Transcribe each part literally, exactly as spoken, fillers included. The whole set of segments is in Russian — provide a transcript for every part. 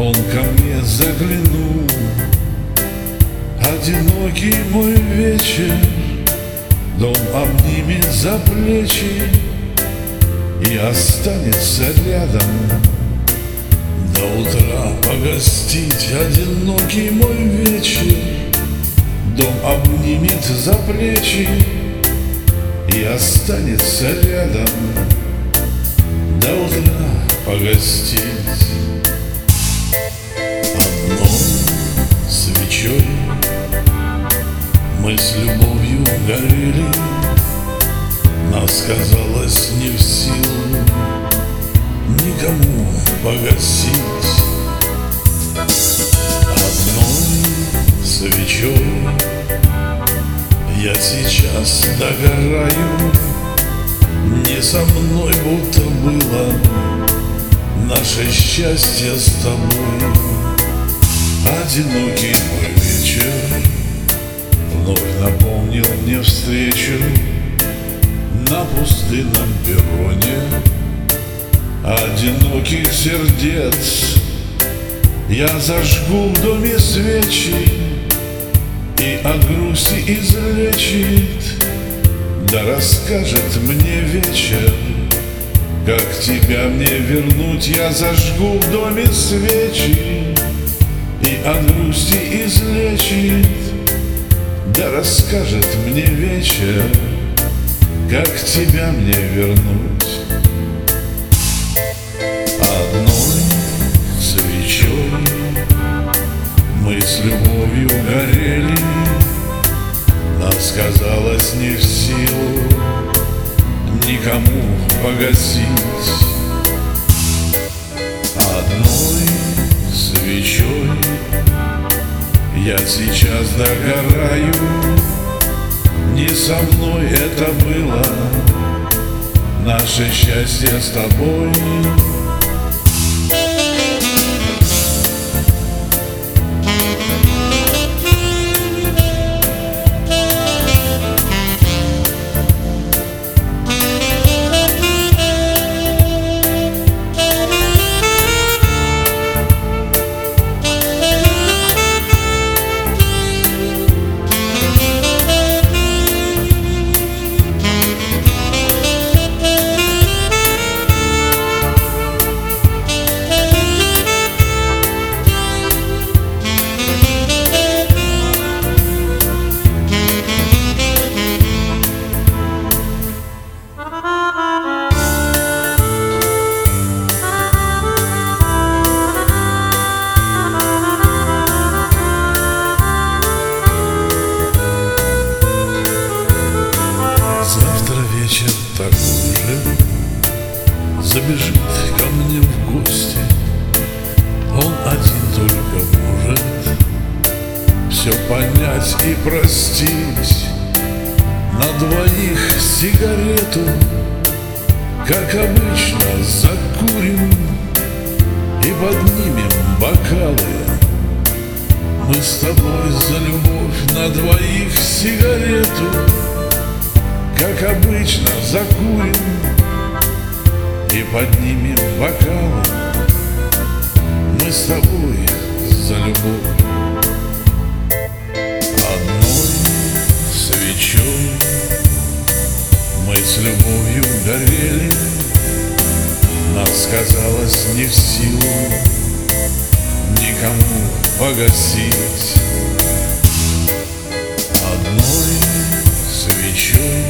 Он ко мне заглянул. Одинокий мой вечер, дом обнимет за плечи и останется рядом до утра погостить. Одинокий мой вечер, дом обнимет за плечи и останется рядом до утра погостить. Одной свечой мы с любовью горели, нас казалось не в силу никому погасить. Одной свечой я сейчас догораю, не со мной будто было наше счастье с тобой. Одинокий мой вечер вновь напомнил мне встречу на пустынном перроне одиноких сердец. Я зажгу в доме свечи и от грусти излечит, да расскажет мне вечер, как тебя мне вернуть. Я зажгу в доме свечи и от грусти излечит, да расскажет мне вечер, как тебя мне вернуть. Одной свечой мы с любовью горели, нас казалось не в силу никому погасить. Одной свечой я сейчас догораю, не со мной это было наше счастье с тобой. Такой же забежит ко мне в гости, он один только может все понять и простить. На двоих сигарету, как обычно, закурим и поднимем бокалы. Мы с тобой за любовь на двоих сигарету, как обычно, закурим и поднимем бокалы. Мы с тобой за любовь. Одной свечой мы с любовью горели, нас казалось не в силу никому погасить. Одной свечой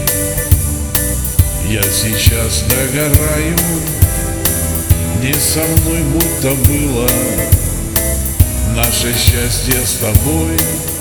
я сейчас догораю, не со мной будто было наше счастье с тобой.